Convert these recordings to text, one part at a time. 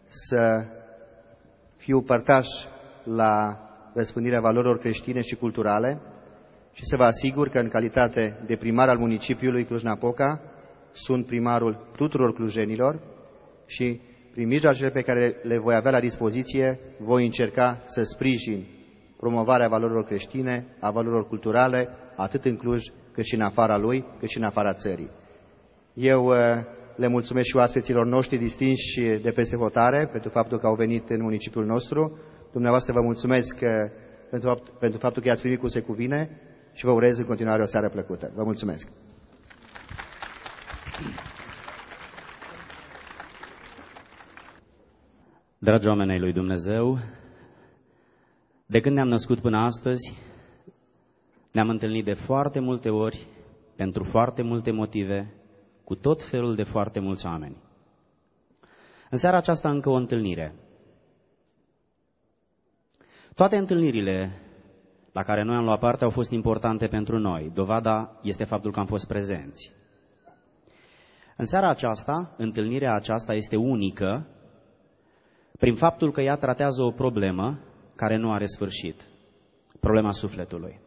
să fiu părtaș la răspândirea valorilor creștine și culturale și să vă asigur că în calitate de primar al municipiului Cluj-Napoca sunt primarul tuturor clujenilor și prin mijloacele pe care le voi avea la dispoziție voi încerca să sprijin promovarea valorilor creștine, a valorilor culturale, atât în Cluj cât și în afara lui, cât și în afara țării. Eu le mulțumesc și oaspeților noștri distinși de peste hotare pentru faptul că au venit în municipiul nostru. Dumneavoastră vă mulțumesc pentru faptul că i-ați primit cum se cuvine și vă urez în continuare o seară plăcută. Vă mulțumesc! Dragi oameni ai lui Dumnezeu, de când ne-am născut până astăzi, ne-am întâlnit de foarte multe ori, pentru foarte multe motive, cu tot felul de foarte mulți oameni. În seara aceasta încă o întâlnire. Toate întâlnirile la care noi am luat parte au fost importante pentru noi. Dovada este faptul că am fost prezenți. În seara aceasta, întâlnirea aceasta este unică prin faptul că ea tratează o problemă care nu are sfârșit. Problema sufletului.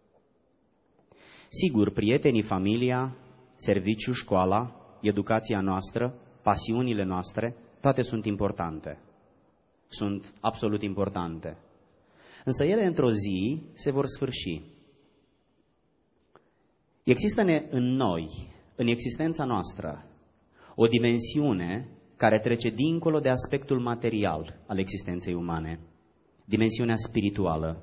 Sigur, prietenii, familia, serviciul, școala, educația noastră, pasiunile noastre, toate sunt importante. Sunt absolut importante. Însă ele într-o zi se vor sfârși. Există în noi, în existența noastră, o dimensiune care trece dincolo de aspectul material al existenței umane, dimensiunea spirituală.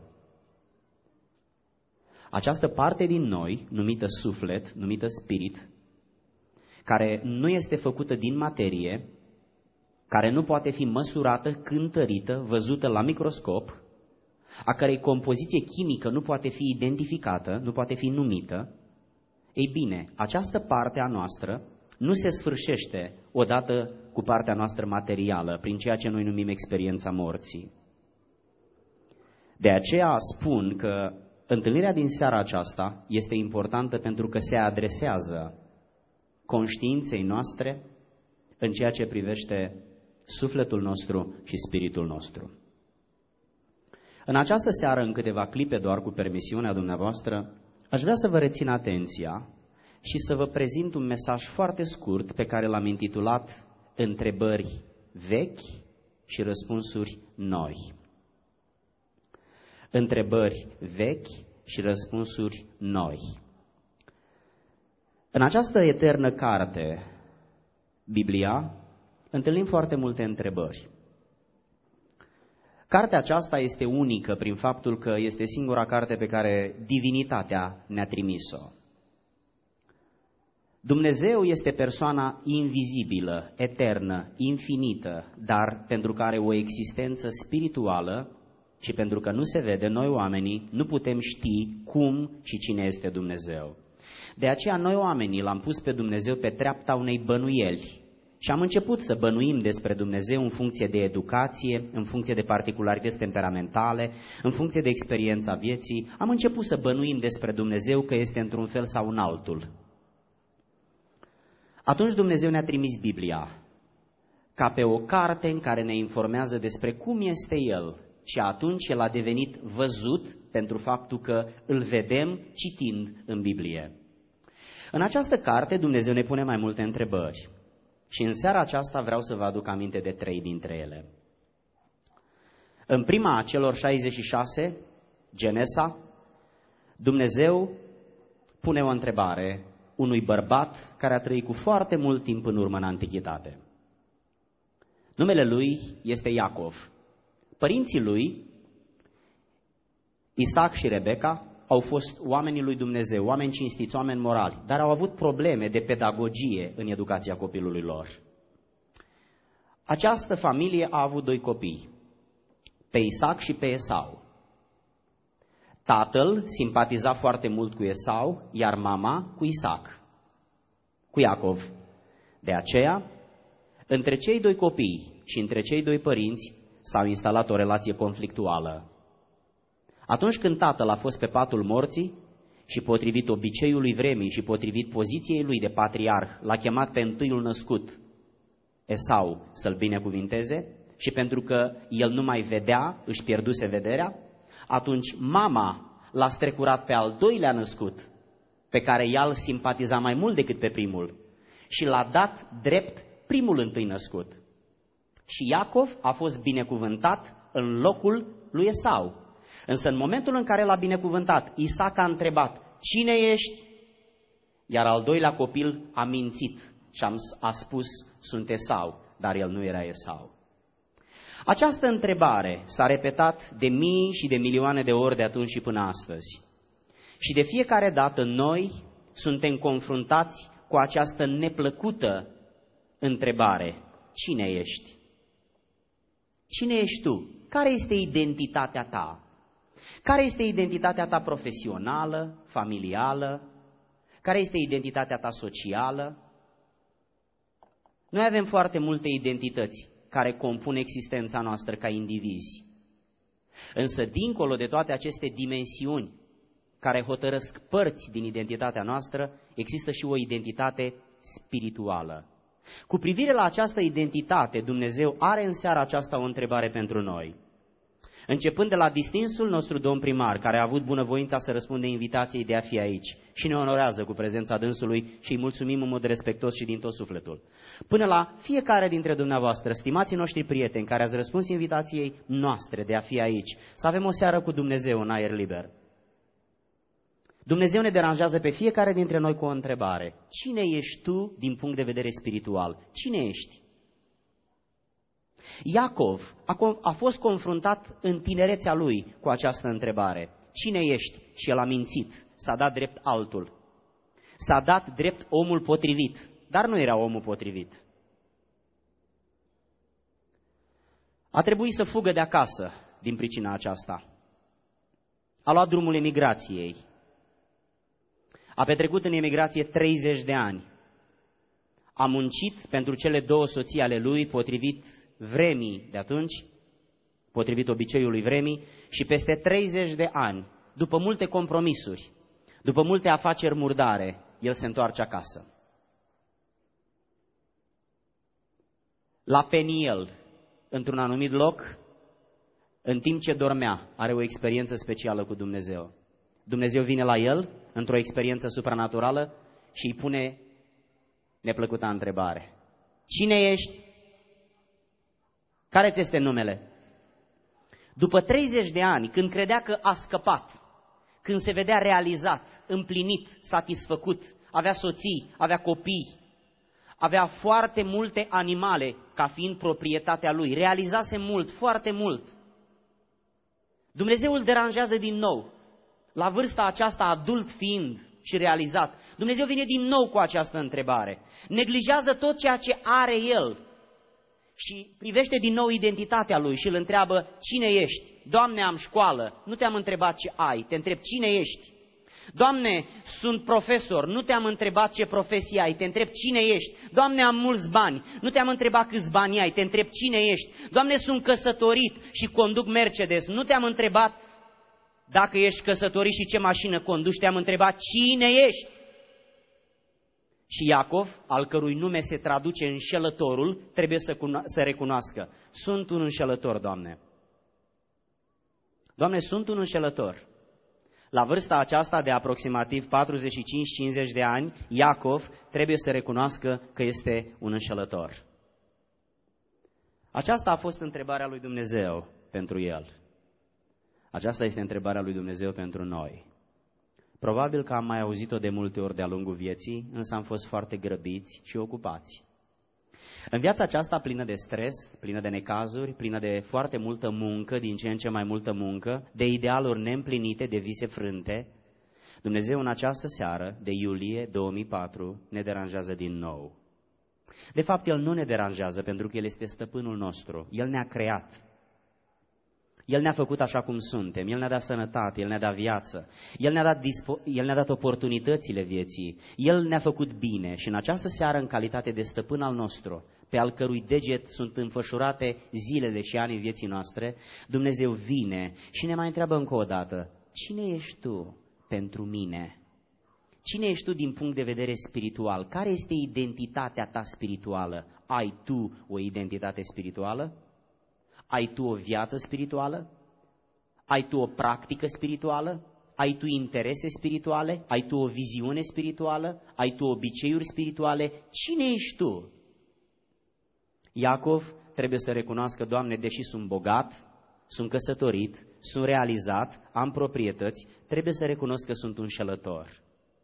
Această parte din noi, numită suflet, numită spirit, care nu este făcută din materie, care nu poate fi măsurată, cântărită, văzută la microscop, a cărei compoziție chimică nu poate fi identificată, nu poate fi numită, ei bine, această parte a noastră nu se sfârșește odată cu partea noastră materială, prin ceea ce noi numim experiența morții. De aceea spun că întâlnirea din seara aceasta este importantă pentru că se adresează conștiinței noastre în ceea ce privește sufletul nostru și spiritul nostru. În această seară, în câteva clipe doar cu permisiunea dumneavoastră, aș vrea să vă rețin atenția și să vă prezint un mesaj foarte scurt pe care l-am intitulat Întrebări vechi și răspunsuri noi. Întrebări vechi și răspunsuri noi. În această eternă carte, Biblia, întâlnim foarte multe întrebări. Cartea aceasta este unică prin faptul că este singura carte pe care divinitatea ne-a trimis-o. Dumnezeu este persoana invizibilă, eternă, infinită, dar pentru că are o existență spirituală și pentru că nu se vede, noi oamenii nu putem ști cum și cine este Dumnezeu. De aceea noi oamenii l-am pus pe Dumnezeu pe treapta unei bănuieli și am început să bănuim despre Dumnezeu în funcție de educație, în funcție de particularități temperamentale, în funcție de experiența vieții. Am început să bănuim despre Dumnezeu că este într-un fel sau în altul. Atunci Dumnezeu ne-a trimis Biblia ca pe o carte în care ne informează despre cum este El și atunci El a devenit văzut pentru faptul că îl vedem citind în Biblie. În această carte Dumnezeu ne pune mai multe întrebări și în seara aceasta vreau să vă aduc aminte de 3 dintre ele. În prima a celor 66, Genesa, Dumnezeu pune o întrebare unui bărbat care a trăit cu foarte mult timp în urmă în antichitate. Numele lui este Iacov. Părinții lui, Isaac și Rebecca, au fost oamenii lui Dumnezeu, oameni cinstiți, oameni morali, dar au avut probleme de pedagogie în educația copilului lor. Această familie a avut 2 copii, pe Isaac și pe Esau. Tatăl simpatiza foarte mult cu Esau, iar mama cu Isaac, cu Iacov. De aceea, între cei 2 copii și între cei 2 părinți s-a instalat o relație conflictuală. Atunci când tatăl a fost pe patul morții și potrivit obiceiului vremii și potrivit poziției lui de patriarh, l-a chemat pe întâiul născut, Esau, să-l binecuvinteze, și pentru că el nu mai vedea, își pierduse vederea, atunci mama l-a strecurat pe al doilea născut, pe care ea îl simpatiza mai mult decât pe primul, și l-a dat drept primul întâi născut. Și Iacov a fost binecuvântat în locul lui Esau. Însă în momentul în care l-a binecuvântat, Isaac a întrebat, cine ești? Iar al doilea copil a mințit și a spus, sunt Esau, dar el nu era Esau. Această întrebare s-a repetat de mii și de milioane de ori de atunci și până astăzi. Și de fiecare dată noi suntem confruntați cu această neplăcută întrebare. Cine ești? Cine ești tu? Care este identitatea ta? Care este identitatea ta profesională, familială? Care este identitatea ta socială? Noi avem foarte multe identități care compun existența noastră ca indivizi. Însă, dincolo de toate aceste dimensiuni care hotărăsc părți din identitatea noastră, există și o identitate spirituală. Cu privire la această identitate, Dumnezeu are în seara aceasta o întrebare pentru noi. Începând de la distinsul nostru domn primar, care a avut bunăvoința să răspunde invitației de a fi aici și ne onorează cu prezența dânsului și îi mulțumim în mod respectos și din tot sufletul, până la fiecare dintre dumneavoastră, stimații noștri prieteni care ați răspuns invitației noastre de a fi aici, să avem o seară cu Dumnezeu în aer liber. Dumnezeu ne deranjează pe fiecare dintre noi cu o întrebare. Cine ești tu din punct de vedere spiritual? Cine ești? Iacov a fost confruntat în tinerețea lui cu această întrebare. Cine ești? Și el a mințit, s-a dat drept altul. S-a dat drept omul potrivit, dar nu era omul potrivit. A trebuit să fugă de acasă din pricina aceasta. A luat drumul emigrației. A petrecut în emigrație 30 de ani. A muncit pentru cele două soții ale lui, potrivit vremii de atunci, potrivit obiceiului vremii, și peste 30 de ani, după multe compromisuri, după multe afaceri murdare, el se întoarce acasă. La Peniel, într-un anumit loc, în timp ce dormea, are o experiență specială cu Dumnezeu. Dumnezeu vine la el, într-o experiență supranaturală, și îi pune neplăcuta întrebare. Cine ești? Care ți este numele? După 30 de ani, când credea că a scăpat, când se vedea realizat, împlinit, satisfăcut, avea soții, avea copii, avea foarte multe animale ca fiind proprietatea lui, realizase mult, foarte mult. Dumnezeu îl deranjează din nou, la vârsta aceasta adult fiind și realizat. Dumnezeu vine din nou cu această întrebare. Neglijează tot ceea ce are el și privește din nou identitatea lui și îl întreabă, cine ești? Doamne, am școală, nu te-am întrebat ce ai, te întreb cine ești. Doamne, sunt profesor, nu te-am întrebat ce profesie ai, te întreb cine ești. Doamne, am mulți bani, nu te-am întrebat câți bani ai, te întreb cine ești. Doamne, sunt căsătorit și conduc Mercedes, nu te-am întrebat dacă ești căsătorit și ce mașină conduci, te-am întrebat cine ești. Și Iacov, al cărui nume se traduce înșelătorul, trebuie să recunoască. Sunt un înșelător, Doamne. Doamne, sunt un înșelător. La vârsta aceasta de aproximativ 45-50 de ani, Iacov trebuie să recunoască că este un înșelător. Aceasta a fost întrebarea lui Dumnezeu pentru el. Aceasta este întrebarea lui Dumnezeu pentru noi. Probabil că am mai auzit-o de multe ori de-a lungul vieții, însă am fost foarte grăbiți și ocupați. În viața aceasta plină de stres, plină de necazuri, plină de foarte multă muncă, din ce în ce mai multă muncă, de idealuri neîmplinite, de vise frânte, Dumnezeu în această seară, de iulie 2004, ne deranjează din nou. De fapt, El nu ne deranjează pentru că El este stăpânul nostru. El ne-a creat. El ne-a făcut așa cum suntem, El ne-a dat sănătate, El ne-a dat viață, El ne-a dat oportunitățile vieții, El ne-a făcut bine și în această seară, în calitate de stăpân al nostru, pe al cărui deget sunt înfășurate zilele și anii vieții noastre, Dumnezeu vine și ne mai întreabă încă o dată, cine ești tu pentru mine? Cine ești tu din punct de vedere spiritual? Care este identitatea ta spirituală? Ai tu o identitate spirituală? Ai tu o viață spirituală? Ai tu o practică spirituală? Ai tu interese spirituale? Ai tu o viziune spirituală? Ai tu obiceiuri spirituale? Cine ești tu? Iacov trebuie să recunoască: Doamne, deși sunt bogat, sunt căsătorit, sunt realizat, am proprietăți, trebuie să recunosc că sunt un înșelător.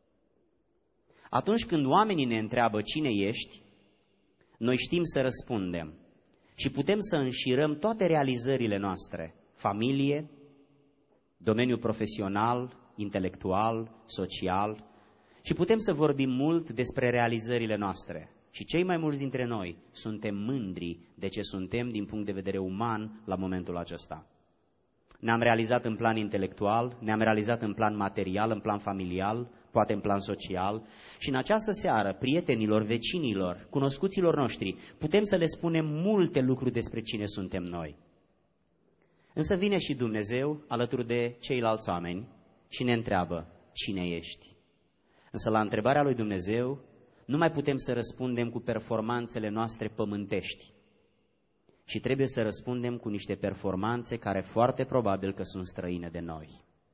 Atunci când oamenii ne întreabă cine ești, noi știm să răspundem și putem să înșirăm toate realizările noastre: familie, domeniul profesional, intelectual, social, și putem să vorbim mult despre realizările noastre. Și cei mai mulți dintre noi suntem mândri de ce suntem din punct de vedere uman la momentul acesta. Ne-am realizat în plan intelectual, ne-am realizat în plan material, în plan familial, poate în plan social, și în această seară, prietenilor, vecinilor, cunoscuților noștri, putem să le spunem multe lucruri despre cine suntem noi. Însă vine și Dumnezeu alături de ceilalți oameni și ne întreabă: cine ești? Însă la întrebarea lui Dumnezeu nu mai putem să răspundem cu performanțele noastre pământești, și trebuie să răspundem cu niște performanțe care foarte probabil că sunt străine de noi.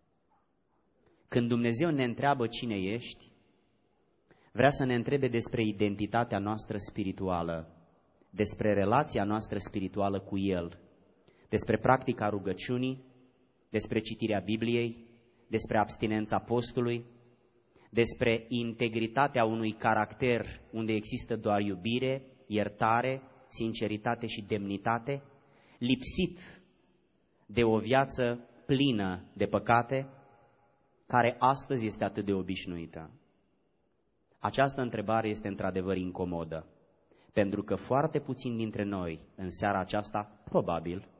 Când Dumnezeu ne întreabă cine ești, vrea să ne întrebe despre identitatea noastră spirituală, despre relația noastră spirituală cu El, despre practica rugăciunii, despre citirea Bibliei, despre abstinența postului, despre integritatea unui caracter unde există doar iubire, iertare, sinceritate și demnitate, lipsit de o viață plină de păcate, care astăzi este atât de obișnuită. Această întrebare este într-adevăr incomodă, pentru că foarte puțini dintre noi, în seara aceasta, probabil,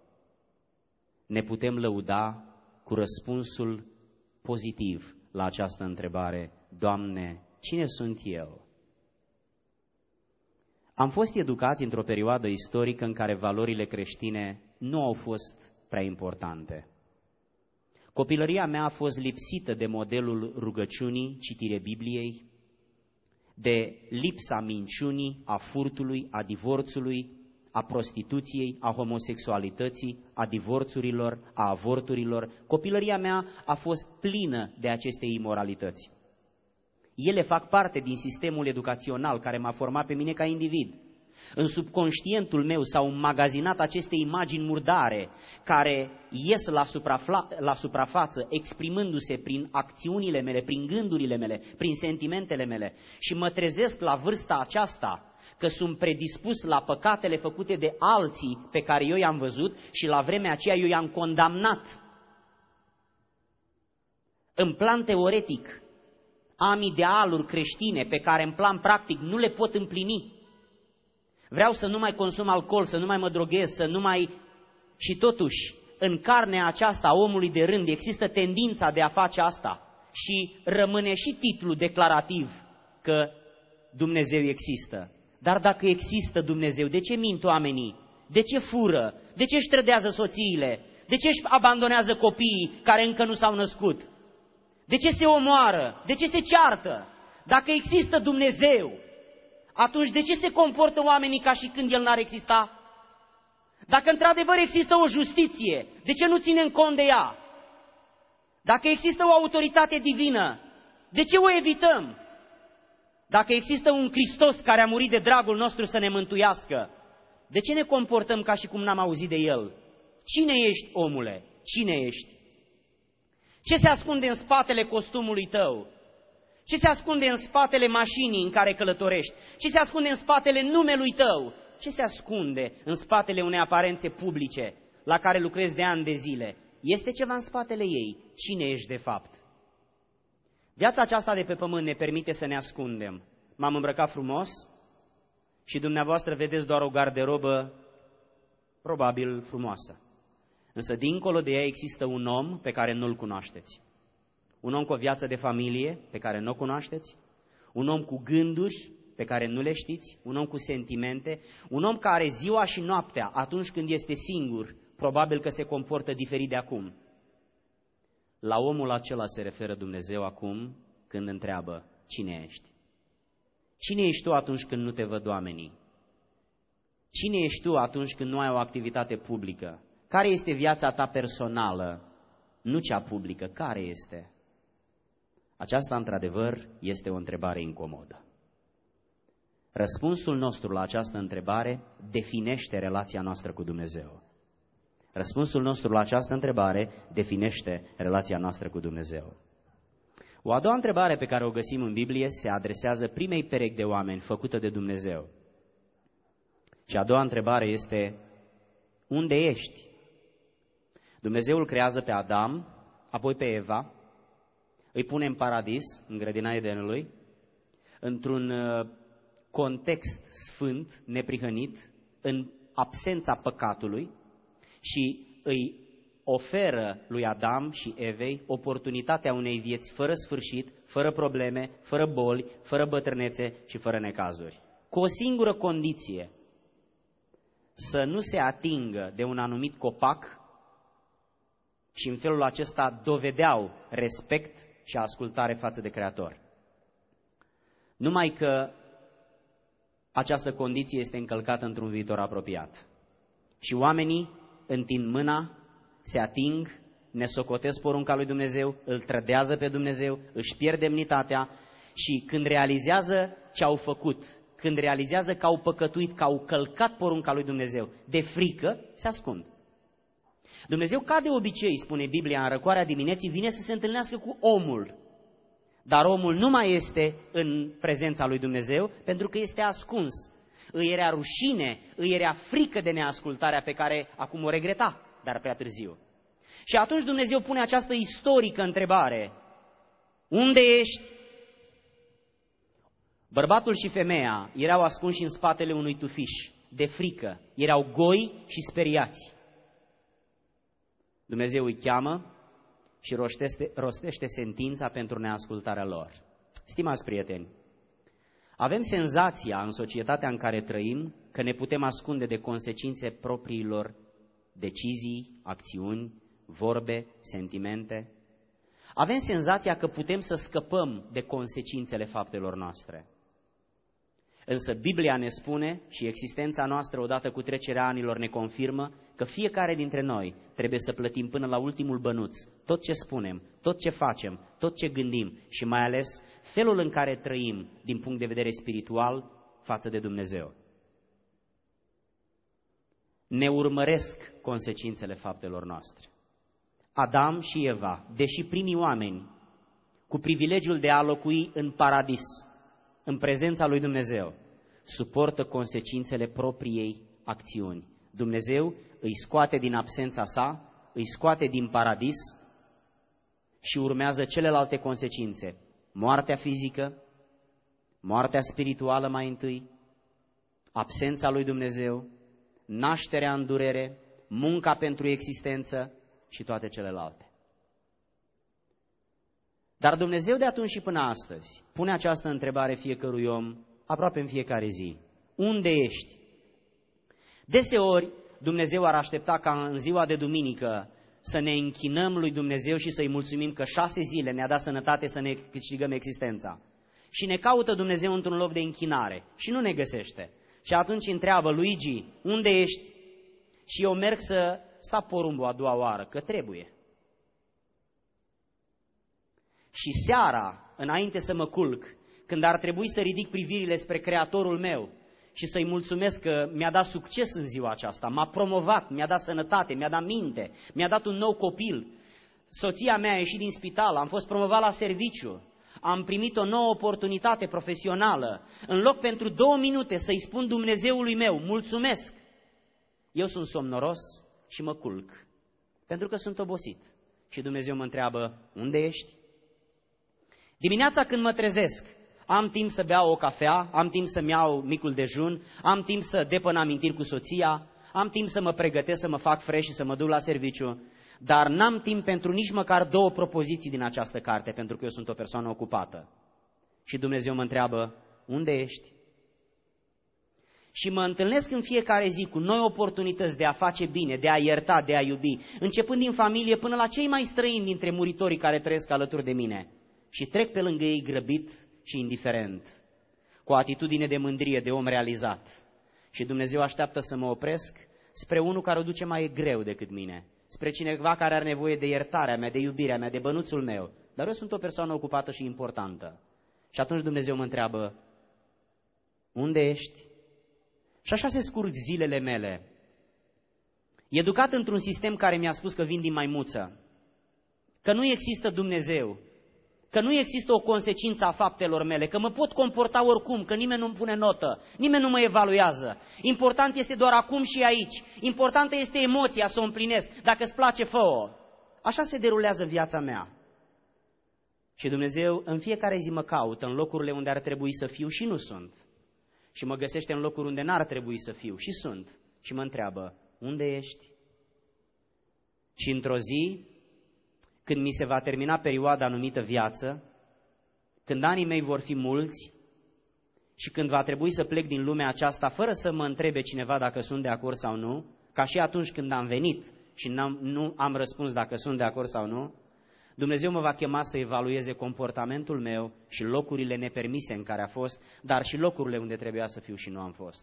ne putem lăuda cu răspunsul pozitiv la această întrebare: Doamne, cine sunt eu? Am fost educați într-o perioadă istorică în care valorile creștine nu au fost prea importante. Copilăria mea a fost lipsită de modelul rugăciunii, citire Bibliei, de lipsa minciunii, a furtului, a divorțului, a prostituției, a homosexualității, a divorțurilor, a avorturilor. Copilăria mea a fost plină de aceste imoralități. Ele fac parte din sistemul educațional care m-a format pe mine ca individ. În subconștientul meu s-au înmagazinat aceste imagini murdare care ies la suprafață, exprimându-se prin acțiunile mele, prin gândurile mele, prin sentimentele mele, și mă trezesc la vârsta aceasta că sunt predispus la păcatele făcute de alții pe care eu i-am văzut și la vremea aceea eu i-am condamnat. În plan teoretic am idealuri creștine pe care în plan practic nu le pot împlini. Vreau să nu mai consum alcool, să nu mai mă droghez, să nu mai... Și totuși, în carnea aceasta a omului de rând există tendința de a face asta și rămâne și titlul declarativ că Dumnezeu există. Dar dacă există Dumnezeu, de ce mint oamenii? De ce fură? De ce își trădează soțiile? De ce își abandonează copiii care încă nu s-au născut? De ce se omoară? De ce se ceartă? Dacă există Dumnezeu, atunci de ce se comportă oamenii ca și când El n-ar exista? Dacă într-adevăr există o justiție, de ce nu ținem cont de ea? Dacă există o autoritate divină, de ce o evităm? Dacă există un Hristos care a murit de dragul nostru să ne mântuiască, de ce ne comportăm ca și cum n-am auzit de El? Cine ești, omule? Cine ești? Ce se ascunde în spatele costumului tău? Ce se ascunde în spatele mașinii în care călătorești? Ce se ascunde în spatele numelui tău? Ce se ascunde în spatele unei aparențe publice la care lucrezi de ani de zile? Este ceva în spatele ei. Cine ești de fapt? Viața aceasta de pe pământ ne permite să ne ascundem. M-am îmbrăcat frumos și dumneavoastră vedeți doar o garderobă probabil frumoasă. Însă dincolo de ea există un om pe care nu-l cunoașteți. Un om cu o viață de familie pe care nu o cunoașteți, un om cu gânduri pe care nu le știți, un om cu sentimente, un om care ziua și noaptea, atunci când este singur, probabil că se comportă diferit de acum. La omul acela se referă Dumnezeu acum când întreabă: cine ești? Cine ești tu atunci când nu te văd oamenii? Cine ești tu atunci când nu ai o activitate publică? Care este viața ta personală, nu cea publică? Care este? Aceasta, într-adevăr, este o întrebare incomodă. Răspunsul nostru la această întrebare definește relația noastră cu Dumnezeu. Răspunsul nostru la această întrebare definește relația noastră cu Dumnezeu. O a doua întrebare pe care o găsim în Biblie se adresează primei perechi de oameni făcută de Dumnezeu. Și a doua întrebare este: unde ești? Dumnezeu îl creează pe Adam, apoi pe Eva, îi pune în paradis, în grădina Edenului, într-un context sfânt, neprihănit, în absența păcatului, și îi oferă lui Adam și Evei oportunitatea unei vieți fără sfârșit, fără probleme, fără boli, fără bătrânețe și fără necazuri. Cu o singură condiție: să nu se atingă de un anumit copac, și în felul acesta dovedeau respect și ascultare față de Creator. Numai că această condiție este încălcată într-un viitor apropiat. Și oamenii întind mâna, se ating, nesocotesc porunca lui Dumnezeu, îl trădează pe Dumnezeu, își pierd demnitatea și când realizează ce au făcut, când realizează că au păcătuit, că au călcat porunca lui Dumnezeu, de frică se ascund. Dumnezeu, ca de obicei, spune Biblia, în răcoarea dimineții, vine să se întâlnească cu omul. Dar omul nu mai este în prezența lui Dumnezeu pentru că este ascuns. Îi era rușine, îi era frică de neascultarea pe care acum o regreta, dar prea târziu. Și atunci Dumnezeu pune această istorică întrebare: unde ești? Bărbatul și femeia erau ascunși în spatele unui tufiș, de frică, erau goi și speriați. Dumnezeu îi cheamă și rostește sentința pentru neascultarea lor. Stimați prieteni, avem senzația în societatea în care trăim că ne putem ascunde de consecințe propriilor decizii, acțiuni, vorbe, sentimente. Avem senzația că putem să scăpăm de consecințele faptelor noastre. Însă Biblia ne spune, și existența noastră odată cu trecerea anilor ne confirmă, că fiecare dintre noi trebuie să plătim până la ultimul bănuț tot ce spunem, tot ce facem, tot ce gândim și mai ales felul în care trăim din punct de vedere spiritual față de Dumnezeu. Ne urmăresc consecințele faptelor noastre. Adam și Eva, deși primii oameni, cu privilegiul de a locui în paradis, în prezența lui Dumnezeu, suportă consecințele propriei acțiuni. Dumnezeu îi scoate din absența sa, îi scoate din paradis și urmează celelalte consecințe. Moartea fizică, moartea spirituală mai întâi, absența lui Dumnezeu, nașterea în durere, munca pentru existență și toate celelalte. Dar Dumnezeu de atunci și până astăzi pune această întrebare fiecărui om aproape în fiecare zi. Unde ești? Deseori Dumnezeu ar aștepta ca în ziua de duminică să ne închinăm lui Dumnezeu și să-i mulțumim că 6 zile ne-a dat sănătate să ne câștigăm existența. Și ne caută Dumnezeu într-un loc de închinare și nu ne găsește. Și atunci întreabă: Luigi, unde ești? Și eu merg să sap porumbul a doua oară, că trebuie. Și seara, înainte să mă culc, când ar trebui să ridic privirile spre Creatorul meu și să-i mulțumesc că mi-a dat succes în ziua aceasta, m-a promovat, mi-a dat sănătate, mi-a dat minte, mi-a dat un nou copil, soția mea a ieșit din spital, am fost promovat la serviciu, am primit o nouă oportunitate profesională, în loc pentru 2 minute să-i spun Dumnezeului meu, mulțumesc, eu sunt somnoros și mă culc, pentru că sunt obosit. Și Dumnezeu mă întreabă: unde ești? Dimineața când mă trezesc, am timp să beau o cafea, am timp să-mi iau micul dejun, am timp să depăn amintiri cu soția, am timp să mă pregătesc, să mă fac fresh și să mă duc la serviciu, dar n-am timp pentru nici măcar 2 propoziții din această carte, pentru că eu sunt o persoană ocupată. Și Dumnezeu mă întreabă: unde ești? Și mă întâlnesc în fiecare zi cu noi oportunități de a face bine, de a ierta, de a iubi, începând din familie până la cei mai străini dintre muritorii care trăiesc alături de mine. Și trec pe lângă ei grăbit și indiferent, cu o atitudine de mândrie, de om realizat. Și Dumnezeu așteaptă să mă opresc spre unul care o duce mai greu decât mine, spre cineva care are nevoie de iertarea mea, de iubirea mea, de bănuțul meu. Dar eu sunt o persoană ocupată și importantă. Și atunci Dumnezeu mă întreabă, unde ești? Și așa se scurg zilele mele. Educat într-un sistem care mi-a spus că vin din maimuță, că nu există Dumnezeu, că nu există o consecință a faptelor mele, că mă pot comporta oricum, că nimeni nu-mi pune notă, nimeni nu mă evaluează. Important este doar acum și aici. Importantă este emoția, să o împlinesc. Dacă îți place, fă-o. Așa se derulează viața mea. Și Dumnezeu în fiecare zi mă caută în locurile unde ar trebui să fiu și nu sunt. Și mă găsește în locuri unde n-ar trebui să fiu și sunt. Și mă întreabă, unde ești? Și într-o zi, când mi se va termina perioada numită viață, când anii mei vor fi mulți și când va trebui să plec din lumea aceasta fără să mă întrebe cineva dacă sunt de acord sau nu, ca și atunci când am venit și nu am răspuns dacă sunt de acord sau nu, Dumnezeu mă va chema să evalueze comportamentul meu și locurile nepermise în care a fost, dar și locurile unde trebuia să fiu și nu am fost.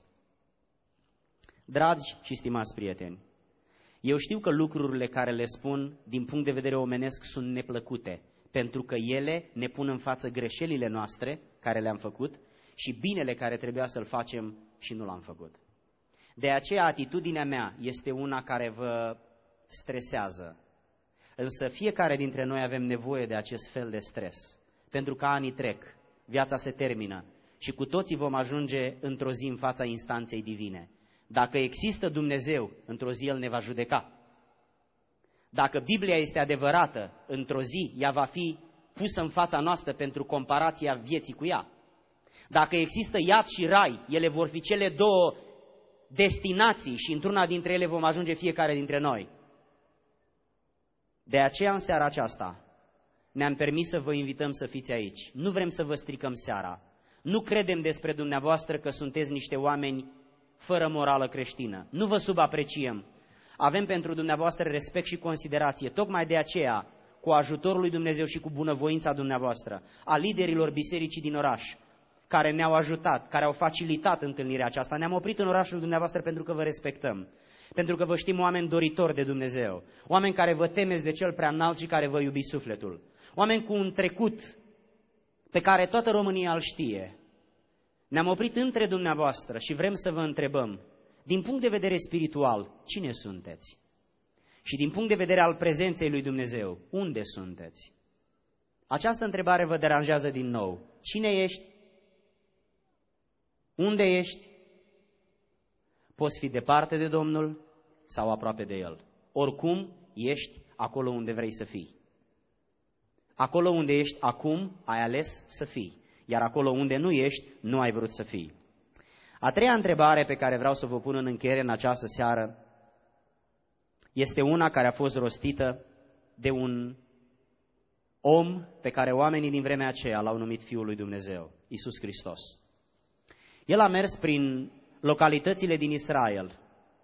Dragi și stimați prieteni, eu știu că lucrurile care le spun din punct de vedere omenesc sunt neplăcute, pentru că ele ne pun în față greșelile noastre care le-am făcut și binele care trebuia să-l facem și nu l-am făcut. De aceea atitudinea mea este una care vă stresează. Însă fiecare dintre noi avem nevoie de acest fel de stres, pentru că anii trec, viața se termină și cu toții vom ajunge într-o zi în fața instanței divine. Dacă există Dumnezeu, într-o zi El ne va judeca. Dacă Biblia este adevărată, într-o zi ea va fi pusă în fața noastră pentru comparația vieții cu ea. Dacă există iad și rai, ele vor fi cele două destinații și într-una dintre ele vom ajunge fiecare dintre noi. De aceea, în seara aceasta, ne-am permis să vă invităm să fiți aici. Nu vrem să vă stricăm seara. Nu credem despre dumneavoastră că sunteți niște oameni fără morală creștină. Nu vă subapreciem. Avem pentru dumneavoastră respect și considerație. Tocmai de aceea, cu ajutorul lui Dumnezeu și cu bunăvoința dumneavoastră, a liderilor bisericii din oraș, care ne-au ajutat, care au facilitat întâlnirea aceasta, ne-am oprit în orașul dumneavoastră pentru că vă respectăm. Pentru că vă știm oameni doritori de Dumnezeu, oameni care vă temeți de Cel Preaînalt și care vă iubiți sufletul, oameni cu un trecut pe care toată România îl știe. Ne-am oprit între dumneavoastră și vrem să vă întrebăm, din punct de vedere spiritual, cine sunteți? Și din punct de vedere al prezenței lui Dumnezeu, unde sunteți? Această întrebare vă deranjează din nou. Cine ești? Unde ești? Poți fi departe de Domnul sau aproape de El. Oricum, ești acolo unde vrei să fii. Acolo unde ești acum, ai ales să fii. Iar acolo unde nu ești, nu ai vrut să fii. A treia întrebare pe care vreau să vă pun în încheiere în această seară este una care a fost rostită de un om pe care oamenii din vremea aceea l-au numit Fiul lui Dumnezeu, Iisus Hristos. El a mers prin localitățile din Israel,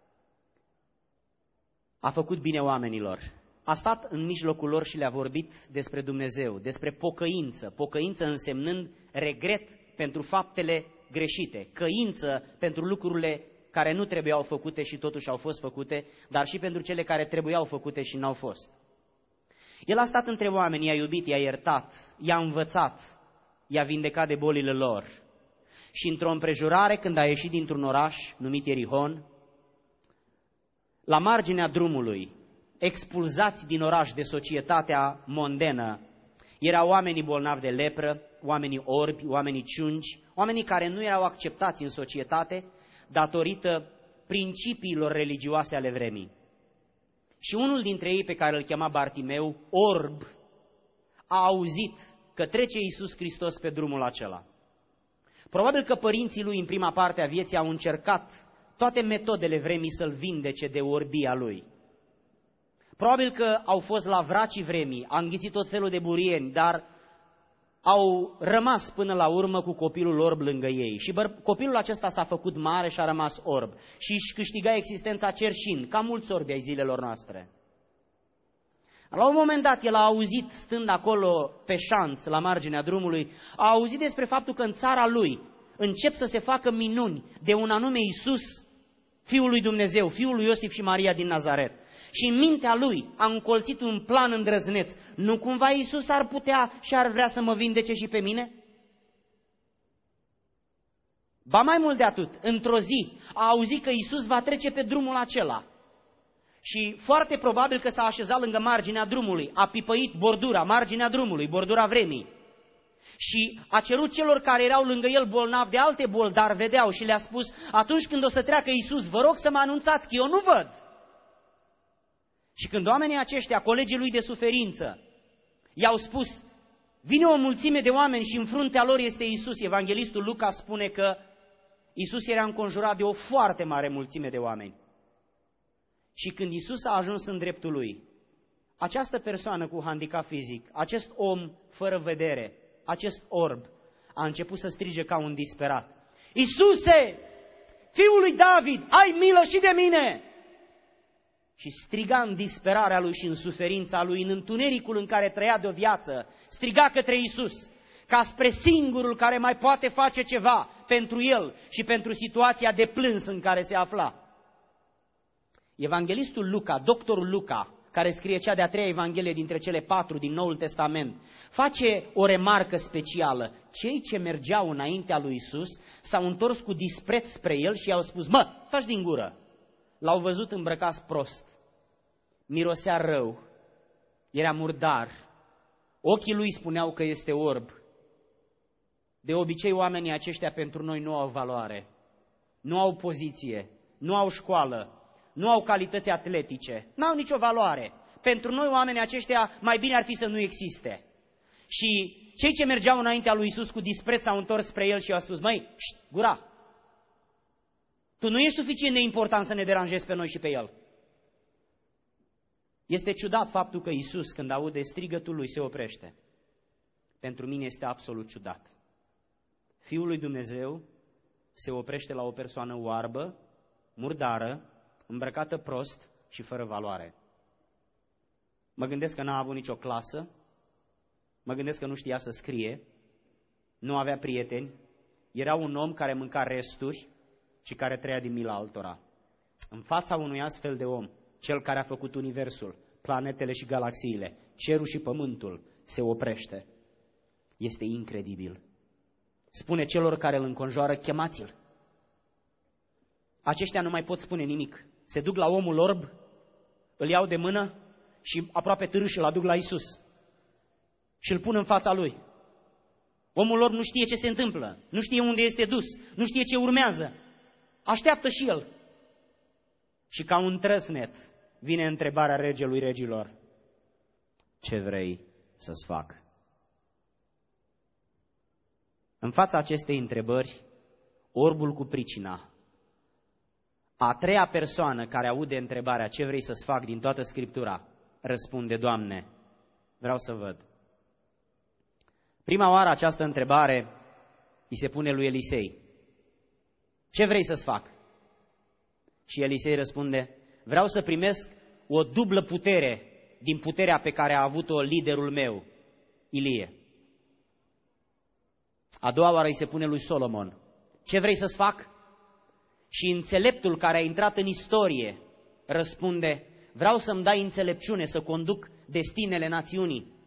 a făcut bine oamenilor, a stat în mijlocul lor și le-a vorbit despre Dumnezeu, despre pocăință, pocăință însemnând regret pentru faptele greșite, căință pentru lucrurile care nu trebuiau făcute și totuși au fost făcute, dar și pentru cele care trebuiau făcute și n-au fost. El a stat între oameni, i-a iubit, i-a iertat, i-a învățat, i-a vindecat de bolile lor. Și într-o împrejurare, când a ieșit dintr-un oraș numit Ierihon, la marginea drumului, expulzați din oraș de societatea mondenă, erau oamenii bolnavi de lepră, oamenii orbi, oamenii ciungi, oamenii care nu erau acceptați în societate datorită principiilor religioase ale vremii. Și unul dintre ei, pe care îl chema Bartimeu, orb, a auzit că trece Iisus Hristos pe drumul acela. Probabil că părinții lui în prima parte a vieții au încercat toate metodele vremii să-l vindece de orbia lui. Probabil că au fost la vracii vremii, a înghițit tot felul de burieni, dar au rămas până la urmă cu copilul orb lângă ei. Și copilul acesta s-a făcut mare și a rămas orb și își câștiga existența cerșind, ca mulți orbi ai zilelor noastre. La un moment dat el a auzit, stând acolo pe șanț, la marginea drumului, a auzit despre faptul că în țara lui, încep să se facă minuni de un anume Iisus, Fiul lui Dumnezeu, Fiul lui Iosif și Maria din Nazaret. Și în mintea lui a încolțit un plan îndrăzneț. Nu cumva Iisus ar putea și ar vrea să mă vindece și pe mine? Ba mai mult de atât, într-o zi a auzit că Iisus va trece pe drumul acela. Și foarte probabil că s-a așezat lângă marginea drumului, a pipăit bordura, marginea drumului, bordura vremii. Și a cerut celor care erau lângă el bolnavi de alte boli, dar vedeau, și le-a spus: atunci când o să treacă Iisus, vă rog să mă anunțați, că eu nu văd. Și când oamenii aceștia, colegii lui de suferință, i-au spus: vine o mulțime de oameni și în fruntea lor este Iisus, evanghelistul Luca spune că Iisus era înconjurat de o foarte mare mulțime de oameni. Și când Iisus a ajuns în dreptul lui, această persoană cu handicap fizic, acest om fără vedere, acest orb, a început să strige ca un disperat: Iisuse, Fiul lui David, ai milă și de mine! Și striga în disperarea lui și în suferința lui, în întunericul în care trăia de o viață, striga către Iisus, ca spre singurul care mai poate face ceva pentru el și pentru situația de plâns în care se afla. Evanghelistul Luca, doctorul Luca, care scrie cea de-a treia Evanghelie dintre cele 4 din Noul Testament, face o remarcă specială. Cei ce mergeau înaintea lui Iisus s-au întors cu dispreț spre el și i-au spus: mă, taci din gură! L-au văzut îmbrăcat prost, mirosea rău, era murdar, ochii lui spuneau că este orb. De obicei, oamenii aceștia pentru noi nu au valoare, nu au poziție, nu au școală, nu au calități atletice, nu au nicio valoare. Pentru noi, oamenii aceștia, mai bine ar fi să nu existe. Și cei ce mergeau înaintea lui Iisus cu dispreț s-au întors spre el și i-au spus: măi, gura! Tu nu ești suficient de important să ne deranjezi pe noi și pe el. Este ciudat faptul că Iisus, când aude strigătul lui, se oprește. Pentru mine este absolut ciudat. Fiul lui Dumnezeu se oprește la o persoană oarbă, murdară, îmbrăcată prost și fără valoare. Mă gândesc că n-a avut nicio clasă, mă gândesc că nu știa să scrie, nu avea prieteni, era un om care mânca resturi și care trăia din mila altora. În fața unui astfel de om, cel care a făcut universul, planetele și galaxiile, cerul și pământul, se oprește. Este incredibil. Spune celor care îl înconjoară: chemați-l. Aceștia nu mai pot spune nimic. Se duc la omul orb, îl iau de mână și aproape târâși îl aduc la Iisus. Și îl pun în fața lui. Omul orb nu știe ce se întâmplă, nu știe unde este dus, nu știe ce urmează. Așteaptă și el. Și ca un trăsnet vine întrebarea regelui regilor: ce vrei să-ți fac? În fața acestei întrebări, orbul cu pricina, a treia persoană care aude întrebarea: ce vrei să-ți fac, din toată Scriptura, răspunde: Doamne, vreau să văd. Prima oară această întrebare îi se pune lui Elisei: ce vrei să-ți fac? Și Elisei răspunde: vreau să primesc o dublă putere din puterea pe care a avut-o liderul meu, Ilie. A doua oară îi se pune lui Solomon: ce vrei să-ți fac? Și înțeleptul care a intrat în istorie răspunde: vreau să-mi dai înțelepciune să conduc destinele națiunii.